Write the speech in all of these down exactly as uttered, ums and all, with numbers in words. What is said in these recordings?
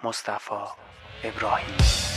مصطفی ابراهیم.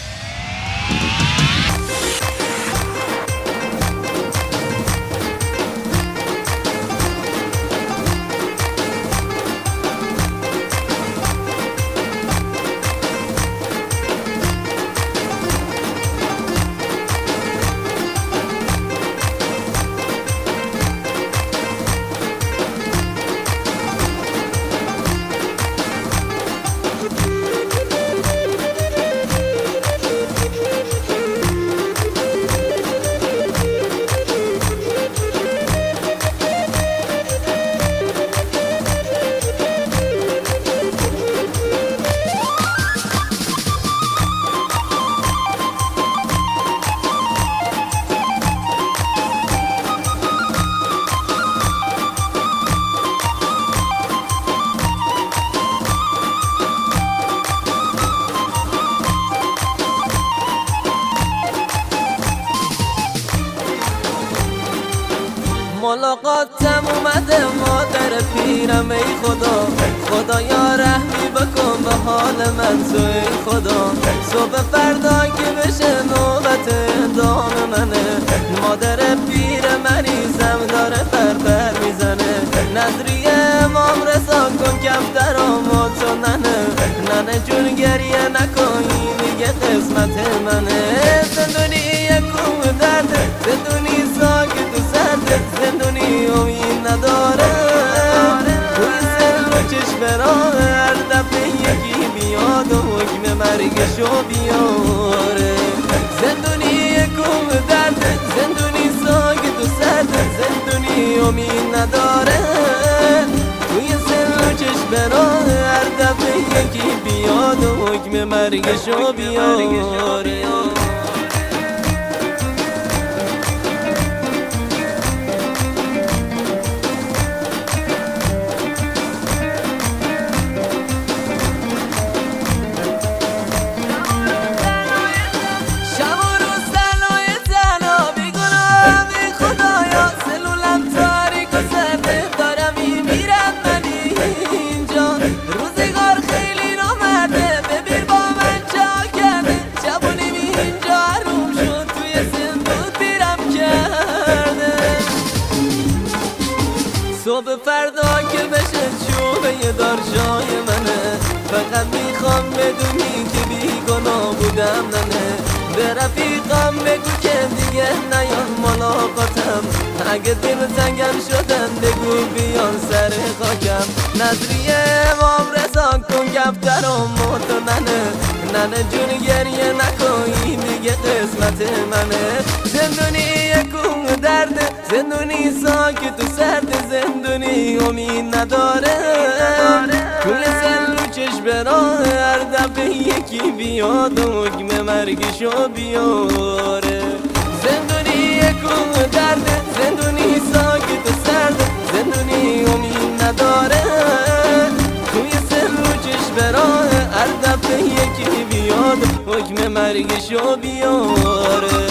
ملاقاتم اومده مادر پیرم، ای خدا خدایا رحمی بکن به حال من تو، ای خدا صبح فردا که بشه نوبت اعدام منه، مادر پیر مریضم داره فرفر میزنه، نظریه امام رضا کن کفترامو تو ننه، ننه جون گریه نکن دیگه قسمت منه، زندونی یکم درده، زندونی ساکت و سرده، زندونی امید نداره، توی سر و چشم راه هر دفعه یکی بیاد و حکم مرگشو بیاره، زندونی یکم درده، زندونی ساکت و سرده، زندونی امید نداره، توی سر و چشم راه هر دفعه یکی بیاد و حکم مرگشو بیاره. صبح فردا که بشه چوبه دار جای منه، فقط میخوام بدونی که بیگناه بودم ننه، به رفیقام بگو که دیگه نیان ملاقاتم، اگه دل زنگم شدن بگو بیان سر خاکم، نظریه امام رضا کن کفترامو تو ننه، ننه جون گریه نکنی دیگه قسمت منه، زندونی یکم درده، زندونی ساکت و سرده، زندونی امید نداره، کل سر و چشم راه هر دفعه یکی بیاد و حکم مرگشو بیاره، زندونی یکم درده، زندونی ساکت و سرده، زندونی امید نداره، توی سر و چشم راه هر دفعه یکی بیاد و حکم مرگشو بیاره.